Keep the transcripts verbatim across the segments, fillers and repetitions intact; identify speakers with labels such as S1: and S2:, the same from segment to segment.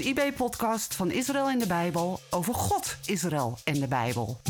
S1: I B-podcast van Israël en de Bijbel over God, Israël en de Bijbel.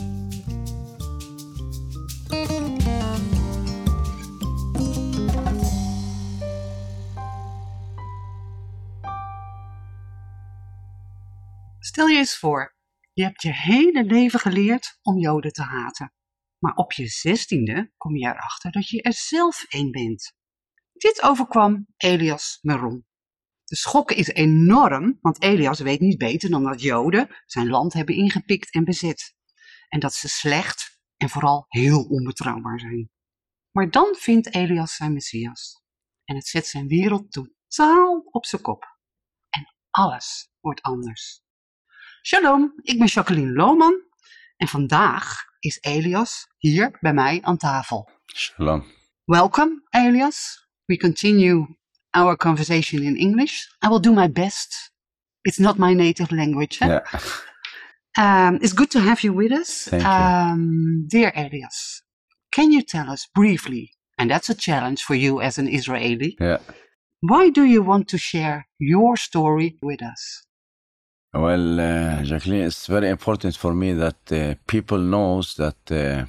S1: Stel je eens voor, je hebt je hele leven geleerd om Joden te haten. Maar op je zestiende kom je erachter dat je er zelf een bent. Dit overkwam Elias Meron. De schok is enorm, want Elias weet niet beter dan dat Joden zijn land hebben ingepikt en bezet. En dat ze slecht en vooral heel onbetrouwbaar zijn. Maar dan vindt Elias zijn Messias. En het zet zijn wereld totaal op zijn kop. En alles wordt anders. Shalom, ik ben Jacqueline Lohman. En vandaag is Elias hier bij mij aan tafel.
S2: Shalom.
S1: Welcome, Elias. We continue our conversation in English. I will do my best. It's not my native language. Eh?
S2: Yeah.
S1: Um, it's good to have you with us.
S2: Thank you.
S1: Um, dear Elias, can you tell us briefly, and that's a challenge for you as an Israeli,
S2: Yeah.
S1: why do you want to share your story with us?
S2: Well, uh, Jacqueline, it's very important for me that uh, people knows that uh,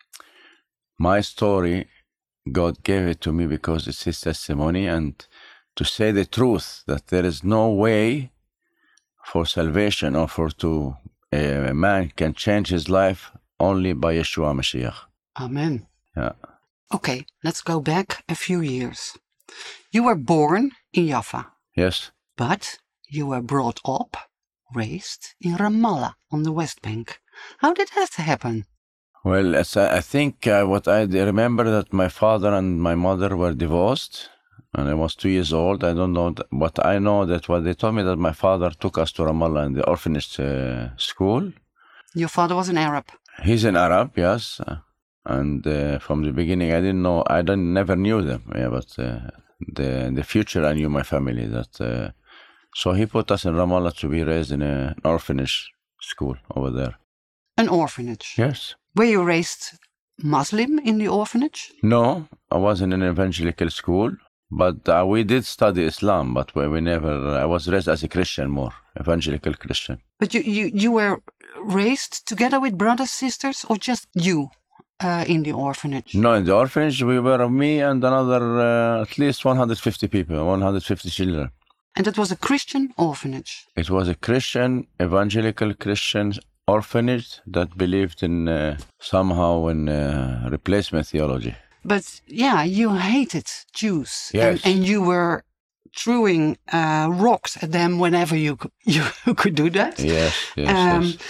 S2: my story, God gave it to me because it's His testimony, and to say the truth that there is no way for salvation or for to uh, a man can change his life only by Yeshua Mashiach.
S1: Amen.
S2: Yeah.
S1: Okay, let's go back a few years. You were born in Jaffa,
S2: Yes.
S1: but you were brought up, raised in Ramallah on the West Bank. How did that happen?
S2: Well, as I, I think uh, what I remember that my father and my mother were divorced, and I was two years old. I don't know, th- but I know that what they told me that my father took us to Ramallah in the orphanage uh, school.
S1: Your father was an Arab.
S2: He's an Arab, yes, uh, and uh, from the beginning I didn't know, I didn't never knew them. Yeah, but uh, the in the future I knew my family. That uh, so he put us in Ramallah to be raised in a, an orphanage school over there.
S1: An orphanage.
S2: Yes.
S1: Were you raised Muslim in the orphanage?
S2: No, I was in an evangelical school, but uh, we did study Islam, but we, we never, I was raised as a Christian more, evangelical Christian.
S1: But you, you, you were raised together with brothers, sisters, or just you uh, in the orphanage?
S2: No, in the orphanage, we were me and another, uh, at least one hundred fifty people, one hundred fifty children.
S1: And it was a Christian orphanage?
S2: It was a Christian, evangelical Christian orphanage that believed in uh, somehow in uh, replacement theology.
S1: But yeah, you hated Jews.
S2: Yes.
S1: And, and you were throwing uh, rocks at them whenever you could, you could do that.
S2: Yes, yes,
S1: Um,
S2: yes.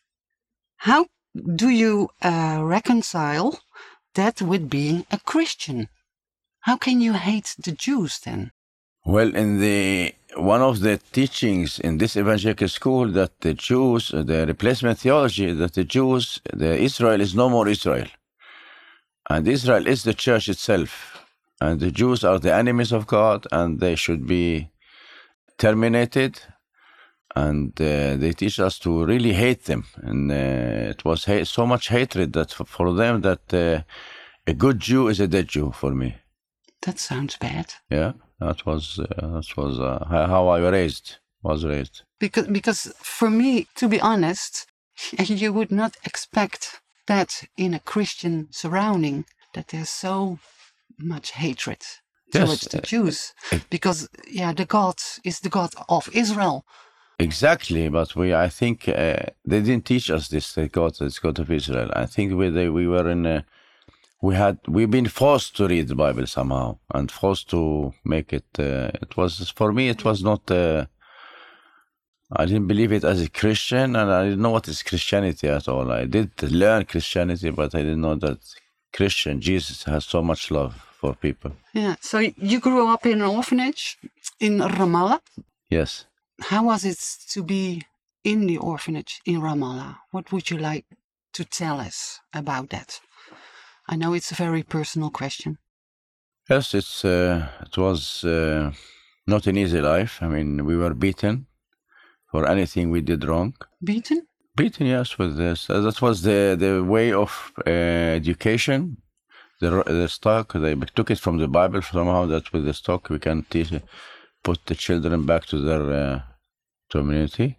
S1: How do you uh, reconcile that with being a Christian? How can you hate the Jews then?
S2: Well, in the one of the teachings in this evangelical school that the Jews, the replacement theology, that the Jews, the Israel is no more Israel. And Israel is the church itself. And the Jews are the enemies of God and they should be terminated. And uh, they teach us to really hate them. And uh, it was ha- so much hatred that for, for them that uh, a good Jew is a dead Jew for me.
S1: That sounds bad.
S2: Yeah, that was uh, that was uh, how I raised was raised.
S1: Because, because for me, to be honest, you would not expect that in a Christian surrounding, that there's so much hatred
S2: Yes,
S1: towards the
S2: uh,
S1: Jews.
S2: uh,
S1: Because, yeah, the God is the God of Israel.
S2: Exactly, but we I think uh, they didn't teach us this. That God is God of Israel. I think we they, we were in a, we had we've been forced to read the Bible somehow and forced to make it. Uh, it was for me. It was not. Uh, I didn't believe it as a Christian, and I didn't know what is Christianity at all. I did learn Christianity, but I didn't know that Christian Jesus has so much love for people.
S1: Yeah. So you grew up in an orphanage in Ramallah.
S2: Yes.
S1: How was it to be in the orphanage in Ramallah? What would you like to tell us about that? I know it's a very personal question.
S2: Yes, it's uh, it was uh, not an easy life. I mean, we were beaten for anything we did wrong.
S1: Beaten?
S2: Beaten, yes, with this. Uh, that was the, the way of uh, education. The, the stock, they took it from the Bible somehow, that with the stock we can teach, put the children back to their uh, community.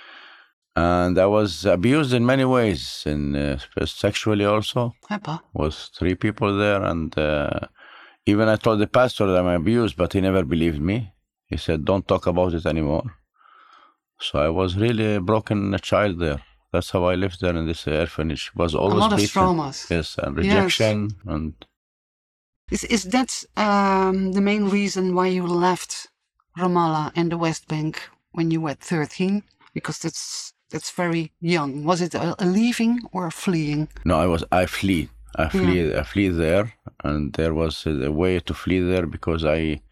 S2: And I was abused in many ways, in uh, sexually also.
S1: Papa.
S2: Was three people there, and uh, even I told the pastor that I'm abused, but he never believed me. He said, "Don't talk about it anymore." So I was really a broken child there. That's how I lived there in this orphanage. Was always
S1: a lot
S2: beaten.
S1: of traumas.
S2: Yes, and rejection.
S1: Yes.
S2: And
S1: is is that um, the main reason why you left Ramallah and the West Bank when you were thirteen? Because that's that's very young. Was it a, a leaving or a fleeing?
S2: No, I was. I flee. I flee. Yeah. I flee there, and there was a, a way to flee there because I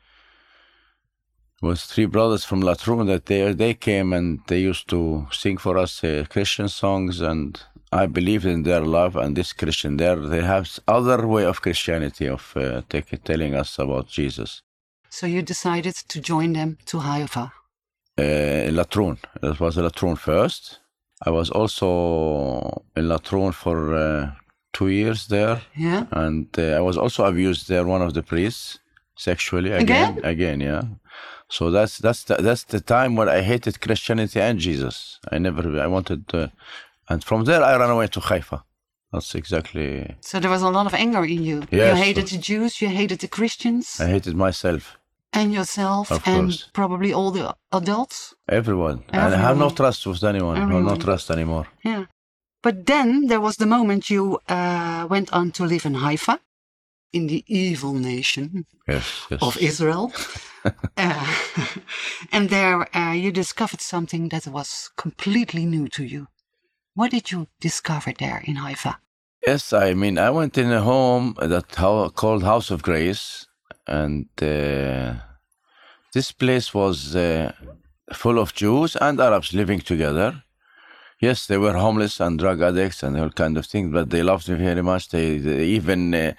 S2: was three brothers from Latroon that they they came and they used to sing for us uh, Christian songs, and I believed in their love and this Christian there. They have other way of Christianity of uh, take, telling us about Jesus.
S1: So you decided to join them to Haifa.
S2: Uh, in Latroon. It was Latroon first. I was also in Latroon for uh, two years there.
S1: Yeah.
S2: And uh, I was also abused there, one of the priests, sexually. Again?
S1: Again?
S2: Again, yeah. So that's that's the, that's the time when I hated Christianity and Jesus. I never, I wanted, uh, and from there I ran away to Haifa. That's exactly...
S1: So there was a lot of anger in you.
S2: Yes.
S1: You hated the Jews, you hated the Christians.
S2: I hated myself.
S1: And yourself,
S2: of
S1: and
S2: course.
S1: Probably all the adults.
S2: Everyone.
S1: Everyone.
S2: And I have no trust with anyone.
S1: Everyone.
S2: No trust anymore.
S1: Yeah. But then there was the moment you uh, went on to live in Haifa, in the evil nation
S2: yes, yes.
S1: of Israel. uh, and there uh, you discovered something that was completely new to you. What did you discover there in Haifa?
S2: Yes, I mean, I went in a home that how, called House of Grace. And uh, this place was uh, full of Jews and Arabs living together. Yes, they were homeless and drug addicts and all kind of things, but they loved me very much. They, they even uh,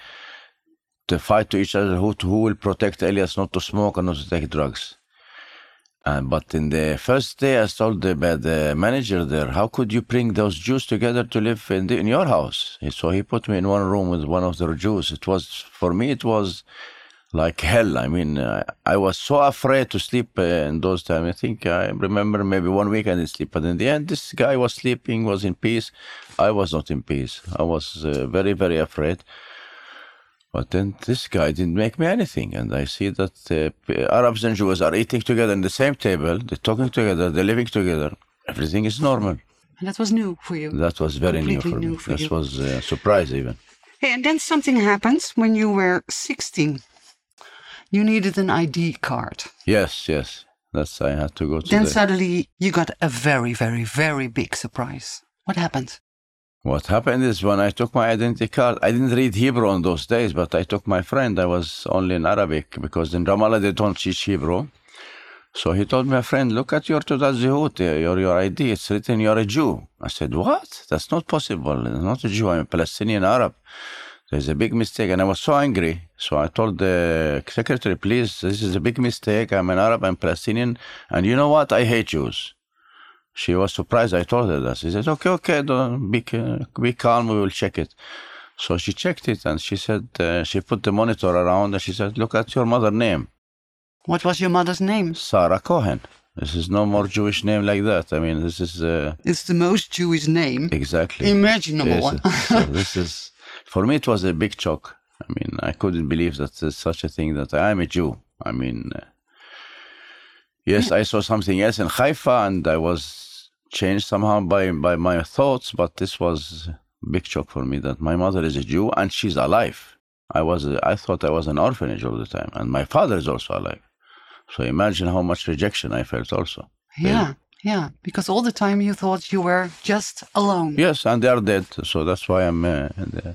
S2: to fight to each other who who will protect Elias not to smoke and not to take drugs. And but in the first day, I told the, the manager there, "How could you bring those Jews together to live in, the, in your house?" So he put me in one room with one of the Jews. It was for me, it was like hell. I mean, uh, I was so afraid to sleep uh, in those times. I think I remember maybe one week I didn't sleep. But in the end, this guy was sleeping, was in peace. I was not in peace. I was uh, very, very afraid. But then this guy didn't make me anything. And I see that uh, Arabs and Jews are eating together in the same table. They're talking together. They're living together. Everything is normal.
S1: And that was new for you.
S2: That was very new for
S1: new
S2: me.
S1: For
S2: that
S1: you.
S2: was a uh, surprise even.
S1: Hey, and then something happened when you were sixteen. You needed an I D card.
S2: Yes, yes. That's I had to go to
S1: Then
S2: the...
S1: suddenly you got a very, very, very big surprise. What happened?
S2: What happened is when I took my identity card, I didn't read Hebrew on those days, but I took my friend. I was only in Arabic because in Ramallah they don't teach Hebrew. So he told my friend, "Look at your Tawdat Zehut, your, your I D. It's written you're a Jew." I said, "What? That's not possible. I'm not a Jew. I'm a Palestinian Arab. There's a big mistake." And I was so angry. So I told the secretary, "Please, this is a big mistake. I'm an Arab, I'm Palestinian. And you know what? I hate Jews." She was surprised. I told her that. She said, "Okay, okay, don't be, be calm. We will check it." So she checked it and she said, uh, she put the monitor around and she said, "Look at your mother's name."
S1: What was your mother's name?
S2: Sarah Cohen. This is no more Jewish name like that. I mean, this is... Uh,
S1: it's the most Jewish name.
S2: Exactly.
S1: Imaginable.
S2: Yes, so this is... For me, it was a big shock. I mean, I couldn't believe that there's such a thing that I am a Jew. I mean, uh, yes, yeah. I saw something else in Haifa and I was changed somehow by, by my thoughts, but this was a big shock for me that my mother is a Jew and she's alive. I was, I thought I was an orphanage all the time and my father is also alive. So imagine how much rejection I felt also.
S1: Yeah, really. yeah, because all the time you thought you were just alone.
S2: Yes, and they are dead, so that's why I'm... Uh, the...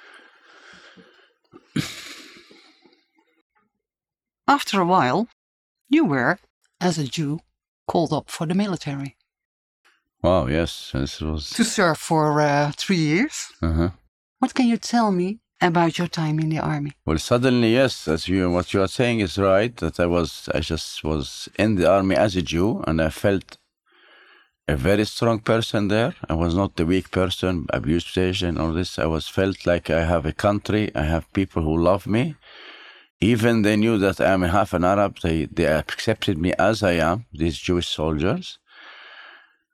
S1: After a while, you were, as a Jew, called up for the military.
S2: Wow, yes, this was...
S1: To serve for uh, three years.
S2: Uh-huh.
S1: What can you tell me about your time in the army?
S2: Well, suddenly, yes, as you what you are saying is right, that I was, I just was in the army as a Jew, and I felt a very strong person there. I was not the weak person, abused station, all this. I was felt like I have a country, I have people who love me. Even they knew that I am half an Arab, they, they accepted me as I am, these Jewish soldiers.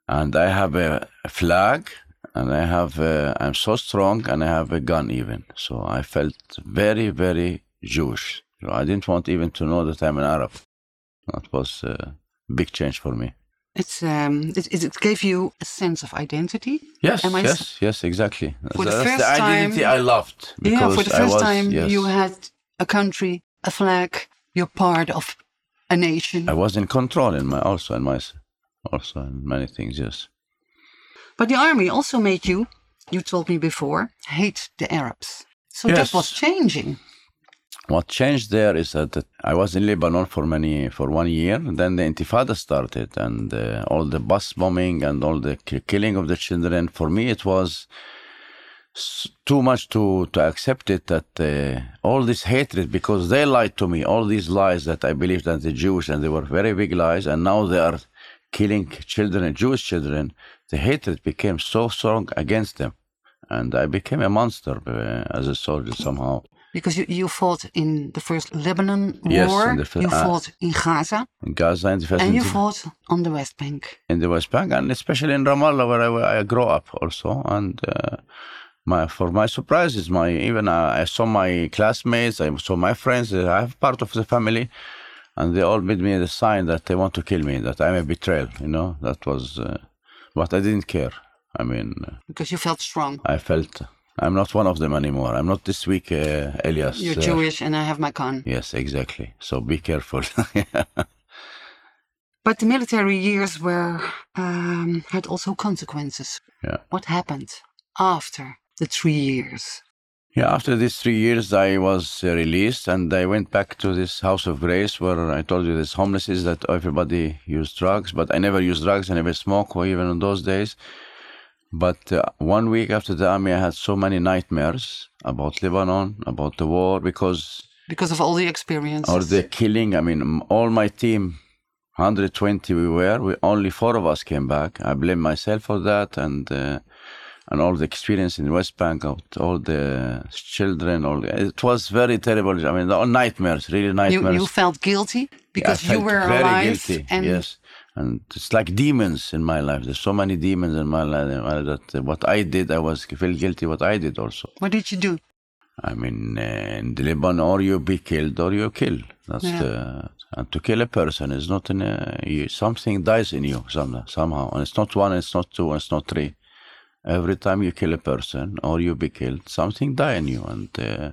S2: and I have a, a flag, and I have a, I'm so strong, and I have a gun even. So I felt very, very Jewish. So I didn't want even to know that I'm an Arab. That was a big change for me.
S1: It's um, it, it gave you a sense of identity.
S2: Yes,
S1: Am I
S2: yes,
S1: s-
S2: yes, exactly.
S1: For the
S2: That's
S1: first
S2: the identity
S1: time-
S2: I loved.
S1: Yeah,
S2: Because
S1: for the
S2: I
S1: first
S2: was,
S1: time
S2: yes,
S1: you had a country, a flag. You're part of a nation.
S2: I was in control in my also in my also in many things. Yes.
S1: But the army also made you, you told me before, hate the Arabs. So
S2: Yes.
S1: that was changing.
S2: What changed there is that, that I was in Lebanon for many for one year, and then the Intifada started, and uh, all the bus bombing and all the ki- killing of the children. For me, it was s- too much to to accept it. That uh, all this hatred, because they lied to me, all these lies that I believed that the Jewish, and they were very big lies, and now they are killing children, Jewish children. The hatred became so strong against them, and I became a monster uh, as a soldier somehow.
S1: Because you, you fought in the first Lebanon
S2: Yes,
S1: war,
S2: in the fir-
S1: you
S2: uh,
S1: fought in Gaza,
S2: In Gaza, in the first
S1: and you
S2: intif-
S1: fought on the West Bank.
S2: in the West Bank, and especially in Ramallah, where I, where I grew up also. And uh, my, for my surprises, my even uh, I saw my classmates, I saw my friends. uh, I have part of the family, and they all made me the sign that they want to kill me, that I'm a betrayal. You know, that was, uh, but I didn't care. I mean, uh,
S1: Because you felt strong.
S2: I felt I'm not one of them anymore. I'm not this weak, uh, Elias.
S1: You're
S2: uh,
S1: Jewish and I have my gun.
S2: Yes, exactly. So be careful.
S1: But the military years were um, had also consequences.
S2: Yeah.
S1: What happened after the three years?
S2: Yeah, after these three years, I was uh, released, and I went back to this house of grace where I told you this homeless is that everybody used drugs, but I never used drugs, I never smoked, or even in those days. But uh, one week after the army, I had so many nightmares about Lebanon, about the war, because
S1: Because of all the experiences.
S2: or the killing. I mean, m- all my team, one hundred twenty we were, we, only four of us came back. I blame myself for that, and uh, and all the experience in West Bank of all the children. All the, it was very terrible. I mean, all nightmares, really
S1: you,
S2: nightmares.
S1: you felt guilty because
S2: I
S1: you
S2: felt
S1: were
S2: very
S1: alive.
S2: guilty.
S1: And
S2: Yes, and it's like demons in my life. There's so many demons in my life uh, that uh, what I did, I was feel guilty. What I did also.
S1: what did you do?
S2: I mean, uh, in the Lebanon, or you be killed or you kill. That's
S1: Yeah.
S2: the and to kill a person is not in a, you, something dies in you some, somehow, and it's not one, it's not two, it's not three. Every time you kill a person or you be killed, something die in you, and uh,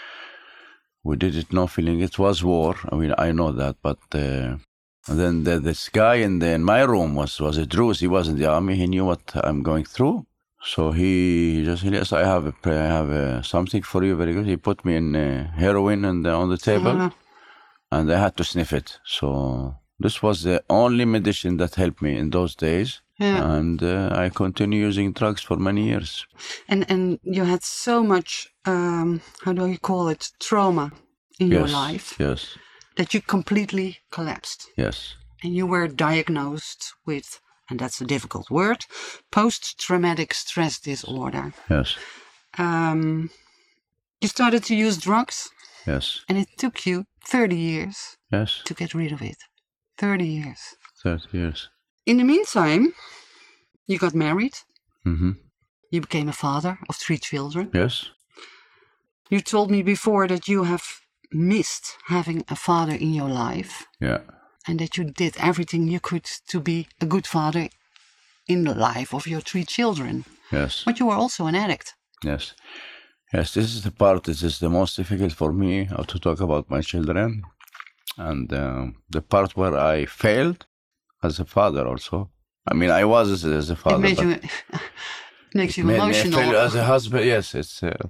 S2: we did it no feeling it was war. I mean, I know that, but uh, and then the, this guy in, the, in my room was was a Druze. He was in the army. He knew what I'm going through. So he just said, yes, I have a, I have a, something for you, very good. He put me in uh, heroin and uh, on the table,
S1: Uh,
S2: and I had to sniff it. So this was the only medicine that helped me in those days,
S1: yeah.
S2: and uh, I continue using drugs for many years.
S1: And and you had so much, um, how do you call it, trauma in your
S2: Yes,
S1: life
S2: yes,
S1: that you completely collapsed.
S2: yes,
S1: And you were diagnosed with, and that's a difficult word, post-traumatic stress disorder.
S2: yes,
S1: Um, you started to use drugs,
S2: yes,
S1: and it took you thirty years
S2: yes.
S1: to get rid of it. thirty years.
S2: Thirty years.
S1: In the meantime, you got married.
S2: Mm-hmm.
S1: You became a father of three children.
S2: Yes,
S1: You told me before that you have missed having a father in your life
S2: yeah,
S1: and that you did everything you could to be a good father in the life of your three children.
S2: yes.
S1: But you were also an addict.
S2: Yes. Yes, this is the part that is the most difficult for me uh, to talk about my children. And um, the part where I failed as a father also. I mean, I was as, as a father.
S1: It made
S2: but
S1: you, makes you
S2: made me a
S1: emotional.
S2: failure as a husband, yes, it's... Uh,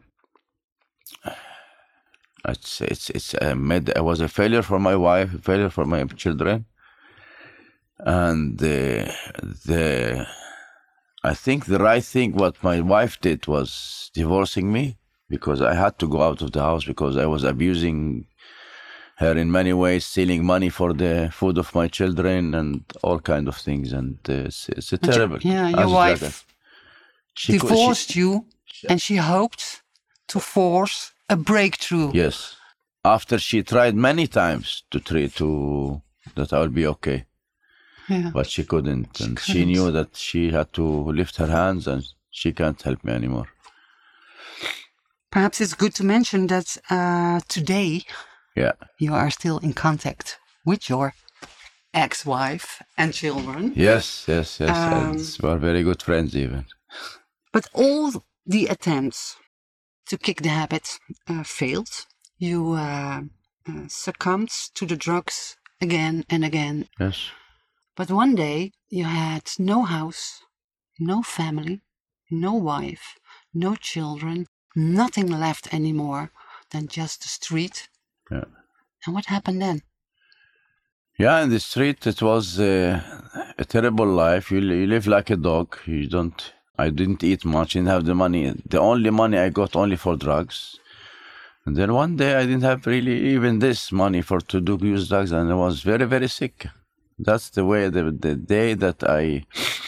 S2: it's, it's, it's uh, made, I was a failure for my wife, a failure for my children. And uh, the... I think the right thing what my wife did was divorcing me, because I had to go out of the house because I was abusing her in many ways, stealing money for the food of my children and all kind of things. And uh, it's, it's a
S1: But you-
S2: terrible.
S1: yeah, your
S2: as a
S1: wife
S2: dragon. She co- she-
S1: divorced you and she hoped to force a breakthrough.
S2: Yes. After she tried many times to try to that I will be okay.
S1: Yeah.
S2: but she couldn't.
S1: She
S2: and she
S1: couldn't.
S2: knew that she had to lift her hands and she can't help me anymore.
S1: Perhaps it's good to mention that uh, today
S2: Yeah.
S1: you are still in contact with your ex-wife and children.
S2: Yes, yes, yes.
S1: Um,
S2: and we are very good friends even.
S1: But all the attempts to kick the habit uh, failed. You uh, uh, succumbed to the drugs again and again.
S2: Yes.
S1: But one day you had no house, no family, no wife, no children, nothing left anymore than just the street.
S2: Yeah.
S1: And what happened then?
S2: Yeah, in the street it was uh, a terrible life. You, you live like a dog. You don't. I didn't eat much. Didn't have the money. The only money I got only for drugs. And then one day I didn't have really even this money for to do use drugs, and I was very very sick. That's the way. The the day that I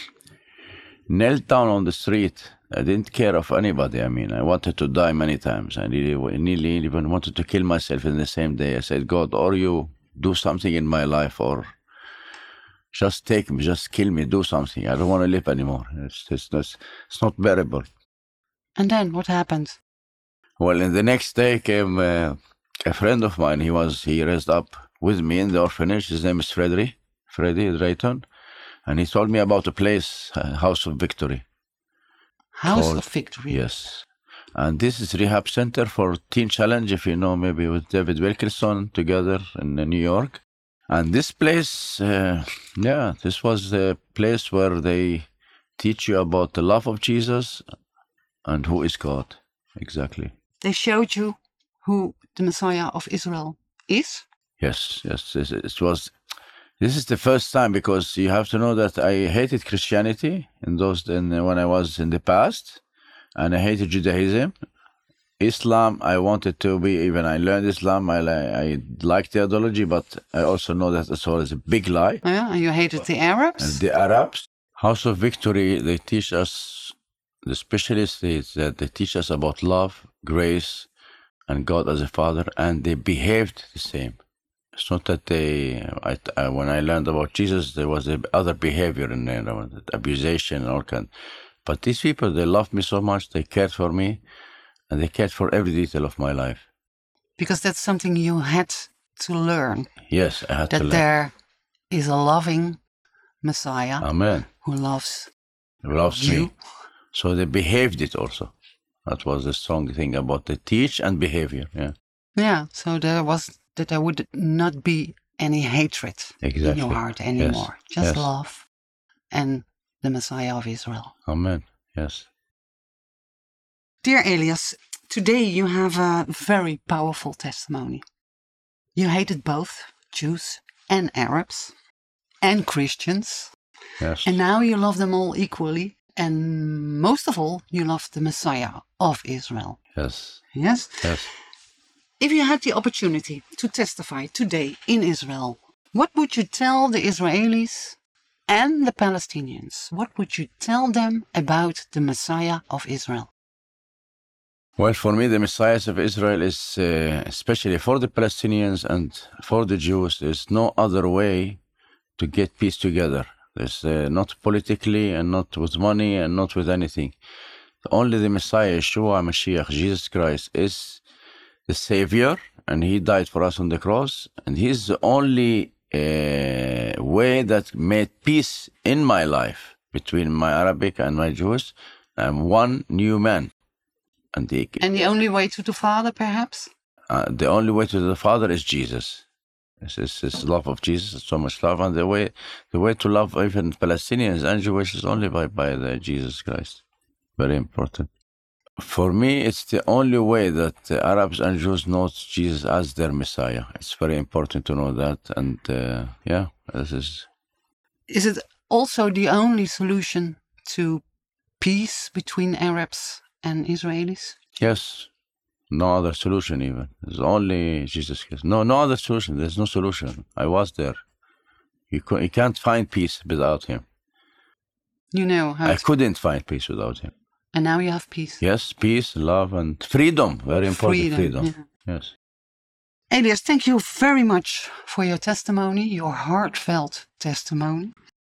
S2: knelt down on the street, I didn't care of anybody. I mean, I wanted to die many times. I nearly, nearly even wanted to kill myself in the same day. I said, God, or you do something in my life, or just take me, just kill me, do something. I don't want to live anymore. It's, it's, it's, it's not bearable.
S1: And then what happened?
S2: Well, in the next day came uh, a friend of mine. He was, he raised up with me in the orphanage. His name is Freddy, Freddy Drayton. And he told me about a place, uh, House of Victory.
S1: House
S2: called,
S1: of Victory.
S2: Yes. And this is rehab center for Teen Challenge, if you know, maybe with David Wilkerson together in New York. And this place, uh, yeah, this was the place where they teach you about the love of Jesus and who is God. Exactly.
S1: They showed you who the Messiah of Israel is?
S2: Yes, yes. It, it was. This is the first time, because you have to know that I hated Christianity in those in, when I was in the past, and I hated Judaism. Islam, I wanted to be, even I learned Islam, I, I like theology, but I also know that it's always a big lie.
S1: Yeah, and you hated the Arabs?
S2: And the Arabs. House of Victory, they teach us, the specialists, they, they teach us about love, grace, and God as a Father, and they behaved the same. It's not that they, I, I, when I learned about Jesus, there was a other behavior in there, abusation and all kind. But these people, they loved me so much, they cared for me, and they cared for every detail of my life.
S1: Because that's something you had to learn.
S2: Yes, I had
S1: that
S2: to learn.
S1: That there is a loving Messiah.
S2: Amen.
S1: Who loves,
S2: who loves
S1: you.
S2: me. So they behaved it also. That was the strong thing about the teach and behavior. Yeah.
S1: Yeah, so there was... that there would not be any hatred
S2: exactly.
S1: in your heart anymore.
S2: Yes.
S1: Just
S2: yes.
S1: love and the Messiah of Israel.
S2: Amen. Yes.
S1: Dear Elias, today you have a very powerful testimony. You hated both Jews and Arabs and Christians.
S2: Yes.
S1: And now you love them all equally. And most of all, you love the Messiah of Israel.
S2: Yes.
S1: Yes?
S2: Yes.
S1: If you had the opportunity to testify today in Israel, what would you tell the Israelis and the Palestinians? What would you tell them about the Messiah of Israel?
S2: Well, for me, the Messiah of Israel is, uh, especially for the Palestinians and for the Jews, there's no other way to get peace together. There's uh, not politically and not with money and not with anything. Only the Messiah, Yeshua Mashiach, Jesus Christ, is the Savior, and He died for us on the cross, and He's the only uh, way that made peace in my life between my Arabic and my Jewish. I'm one new man. And the,
S1: and the only way to the Father, perhaps?
S2: Uh, the only way to the Father is Jesus. It's, it's, it's love of Jesus, it's so much love. And the way the way to love even Palestinians and Jewish is only by, by the Jesus Christ. Very important. For me, it's the only way that the Arabs and Jews know Jesus as their Messiah. It's very important to know that. And uh, yeah, this is...
S1: Is it also the only solution to peace between Arabs and Israelis?
S2: Yes. No other solution even. There's only Jesus Christ. No, no other solution. There's no solution. I was there. You, co- you can't find peace without Him.
S1: You know how
S2: I
S1: to...
S2: couldn't find peace without Him.
S1: And now you have peace.
S2: Yes, peace, love, and freedom. Very important,
S1: freedom.
S2: freedom. Yeah. Yes.
S1: Elias, thank you very much for your testimony, your heartfelt testimony.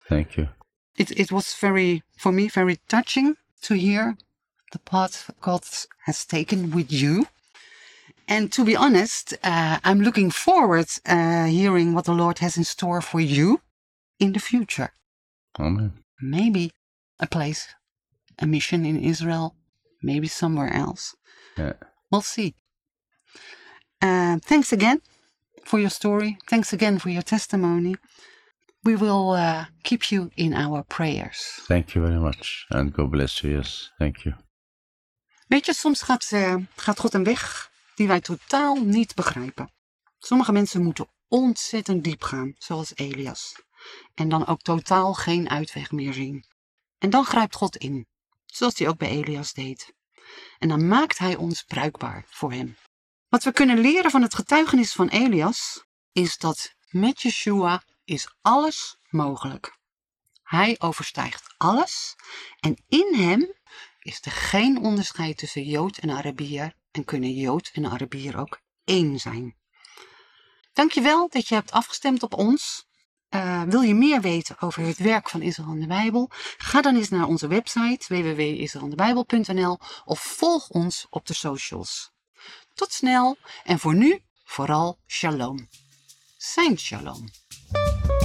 S2: Thank you.
S1: It, it was very, for me, very touching to hear the path God has taken with you. And to be honest, uh, I'm looking forward uh, hearing what the Lord has in store for you in the future.
S2: Amen.
S1: Maybe a place, a mission in Israel, maybe somewhere else.
S2: Yeah.
S1: We'll see. Uh, thanks again for your story. Thanks again for your testimony. We will uh, keep you in our prayers.
S2: Thank you very much. And God bless you. Yes, thank you.
S1: Weet je, soms gaat, uh, gaat God een weg die wij totaal niet begrijpen. Sommige mensen moeten ontzettend diep gaan, zoals Elias. En dan ook totaal geen uitweg meer zien. En dan grijpt God in, zoals hij ook bij Elias deed. En dan maakt hij ons bruikbaar voor hem. Wat we kunnen leren van het getuigenis van Elias, is dat met Yeshua is alles mogelijk. Hij overstijgt alles en in hem is er geen onderscheid tussen Jood en Arabier en kunnen Jood en Arabier ook één zijn. Dankjewel dat je hebt afgestemd op ons. Uh, wil je meer weten over het werk van Israël in de Bijbel? Ga dan eens naar onze website w w w punt israël in de bijbel punt n l of volg ons op de socials. Tot snel en voor nu vooral shalom. Zijn shalom.